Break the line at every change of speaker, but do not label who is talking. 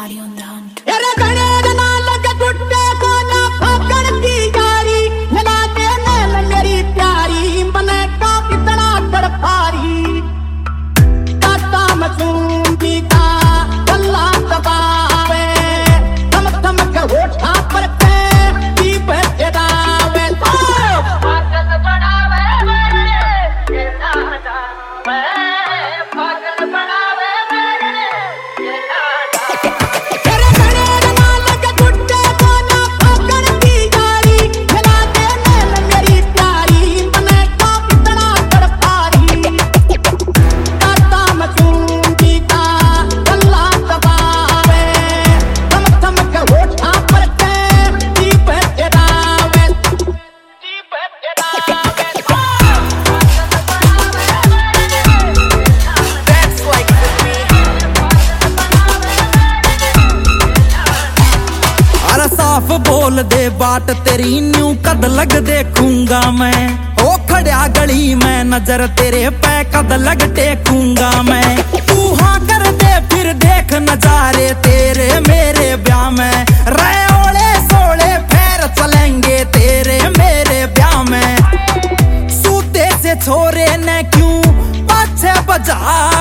body on the hunt.
बोल दे बाट तेरी न्यू कद लग देखूंगा मैं। ओ खड़ा गली में नजर तेरे पे कद लग टेकूंगा मैं। तू हाँ कर दे फिर देख नजारे तेरे मेरे ब्याह में। रे ओले सोले फेर चलेंगे तेरे मेरे ब्याह में। सूते से छोरे ने क्यों पाछे बजा